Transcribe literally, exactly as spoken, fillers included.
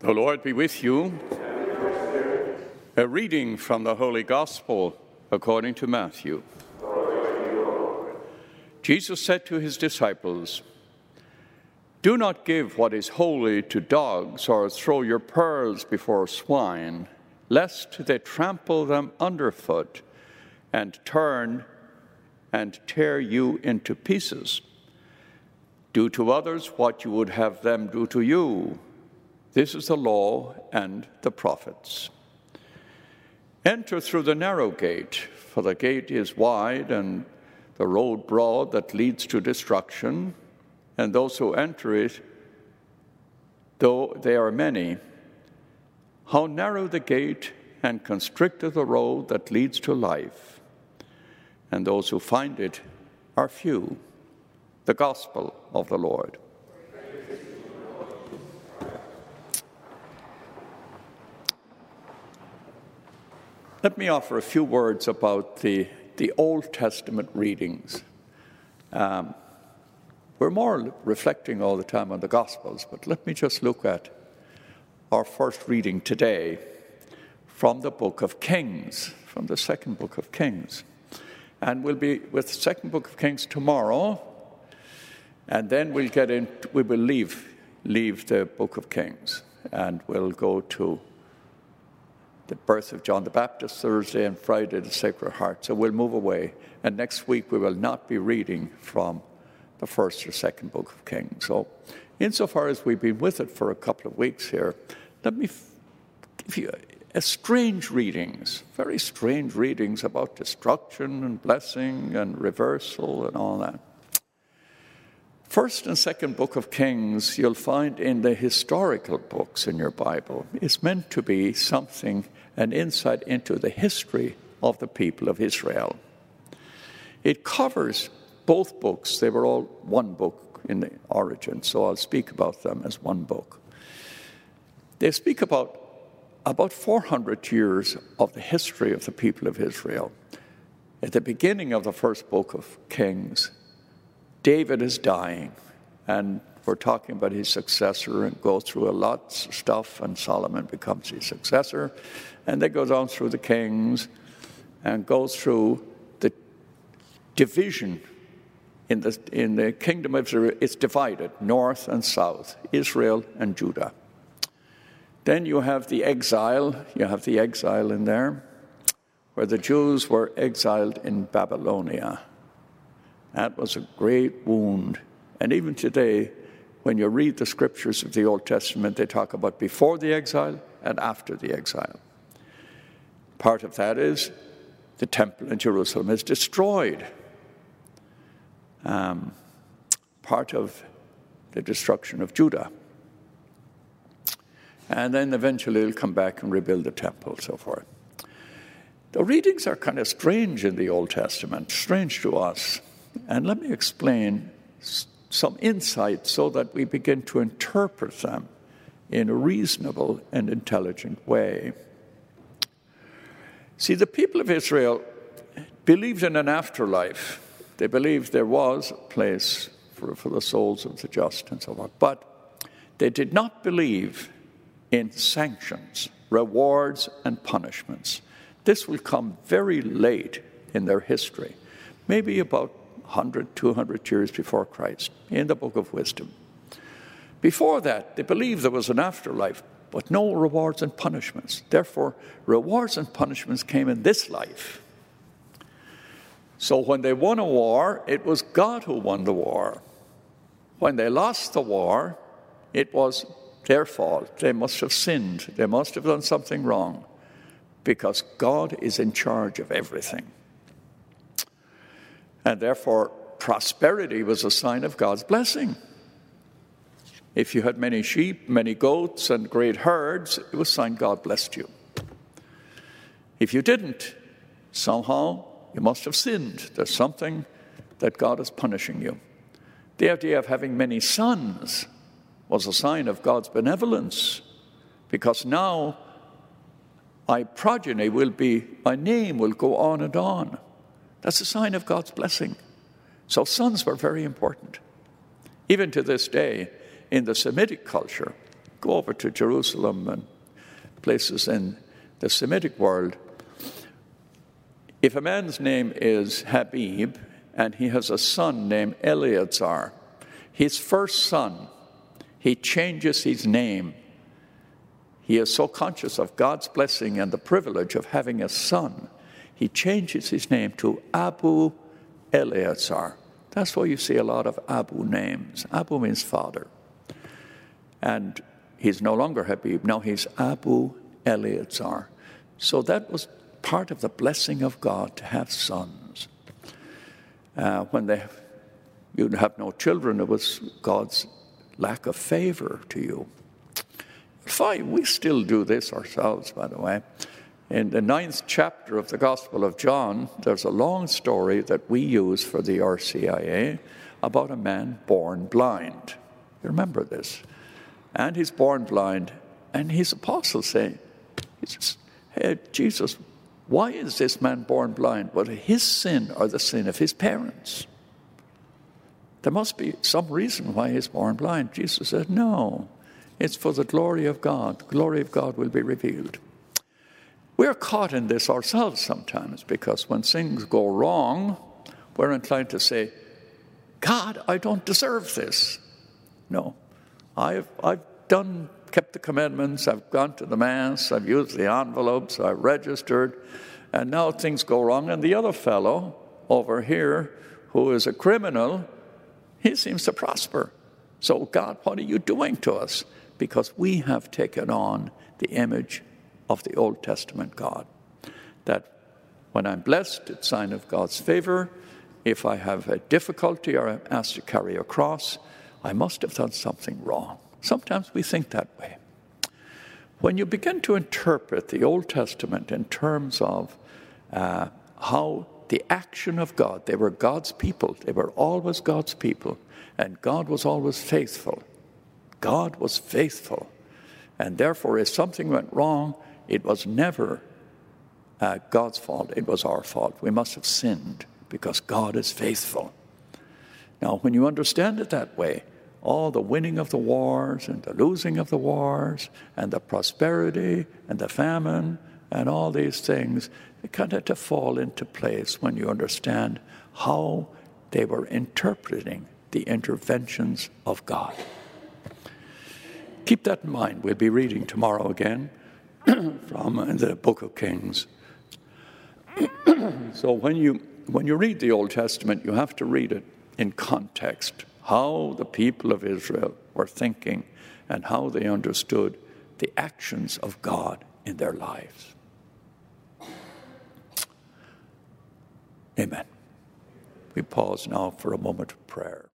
The Lord be with you. A reading from the Holy Gospel according to Matthew. Jesus said to his disciples, "Do not give what is holy to dogs or throw your pearls before swine, lest they trample them underfoot and turn and tear you into pieces. Do to others what you would have them do to you. This is the law and the prophets. Enter through the narrow gate, for the gate is wide and the road broad that leads to destruction, and those who enter it, though they are many. How narrow the gate and constricted the road that leads to life, and those who find it are few." The Gospel of the Lord. Let me offer a few words about the, the Old Testament readings. Um, we're more reflecting all the time on the Gospels, but let me just look at our first reading today from the book of Kings, from the second book of Kings. And we'll be with the second book of Kings tomorrow, and then we'll get in, we will leave, leave the book of Kings, and we'll go to the birth of John the Baptist Thursday and Friday the Sacred Heart. So we'll move away. And next week we will not be reading from the first or second book of Kings. So insofar as we've been with it for a couple of weeks here, let me give you a, a strange readings, very strange readings about destruction and blessing and reversal and all that. First and second book of Kings, you'll find in the historical books in your Bible, is meant to be something, an insight into the history of the people of Israel. It covers both books. They were all one book in the origin, so I'll speak about them as one book. They speak about about four hundred years of the history of the people of Israel. At the beginning of the first book of Kings, David is dying, and we're talking about his successor and go through a lot of stuff, and Solomon becomes his successor, and they go down through the kings and go through the division in the, in the kingdom of Israel. It's divided, north and south, Israel and Judah. Then you have the exile, you have the exile in there, where the Jews were exiled in Babylonia. That was a great wound. And even today, when you read the scriptures of the Old Testament, they talk about before the exile and after the exile. Part of that is the temple in Jerusalem is destroyed. Um, part of the destruction of Judah. And then eventually they'll come back and rebuild the temple and so forth. The readings are kind of strange in the Old Testament, strange to us. And let me explain some insights so that we begin to interpret them in a reasonable and intelligent way. See, the people of Israel believed in an afterlife. They believed there was a place for, for the souls of the just and so on. But they did not believe in sanctions, rewards, and punishments. This will come very late in their history, maybe about one hundred, two hundred years before Christ, in the Book of Wisdom. Before that, they believed there was an afterlife, but no rewards and punishments. Therefore, rewards and punishments came in this life. So when they won a war, it was God who won the war. When they lost the war, it was their fault. They must have sinned. They must have done something wrong, because God is in charge of everything. And therefore, prosperity was a sign of God's blessing. If you had many sheep, many goats, and great herds, it was a sign God blessed you. If you didn't, somehow you must have sinned. There's something that God is punishing you. The idea of having many sons was a sign of God's benevolence, because now my progeny will be, my name will go on and on. That's a sign of God's blessing. So sons were very important. Even to this day, in the Semitic culture, Go over to Jerusalem and places in the Semitic world. If a man's name is Habib and he has a son named Eleazar, his first son, he changes his name. He is so conscious of God's blessing and the privilege of having a son, he changes his name to Abu Eleazar. That's why you see a lot of Abu names. Abu means father. And he's no longer Habib. Now he's Abu Eleazar. So that was part of the blessing of God to have sons. Uh, when they, you'd have no children, it was God's lack of favor to you. Fine, we still do this ourselves, by the way. In the ninth chapter of the Gospel of John, there's a long story that we use for the R C I A about a man born blind. You remember this? And he's born blind, and his apostles say, hey, Jesus, why is this man born blind? Well, his sin or the sin of his parents. There must be some reason why he's born blind. Jesus said, no, it's for the glory of God. The glory of God will be revealed. We're caught in this ourselves sometimes because when things go wrong, we're inclined to say, God, I don't deserve this. No, I've, I've done, kept the commandments, I've gone to the Mass, I've used the envelopes, I've registered, and now things go wrong. And the other fellow over here, who is a criminal, he seems to prosper. So God, what are you doing to us? Because we have taken on the image of the Old Testament God. That when I'm blessed, it's a sign of God's favor. If I have a difficulty or I'm asked to carry a cross, I must have done something wrong. Sometimes we think that way. When you begin to interpret the Old Testament in terms of uh, how the action of God, they were God's people, they were always God's people, and God was always faithful. God was faithful. And therefore, if something went wrong, it was never uh, God's fault. It was our fault. We must have sinned because God is faithful. Now, when you understand it that way, all the winning of the wars and the losing of the wars and the prosperity and the famine and all these things, they kind of to fall into place when you understand how they were interpreting the interventions of God. Keep that in mind. We'll be reading tomorrow again from the Book of Kings. So when you when you read the Old Testament, you have to read it in context, how the people of Israel were thinking and how they understood the actions of God in their lives. Amen. We pause now for a moment of prayer.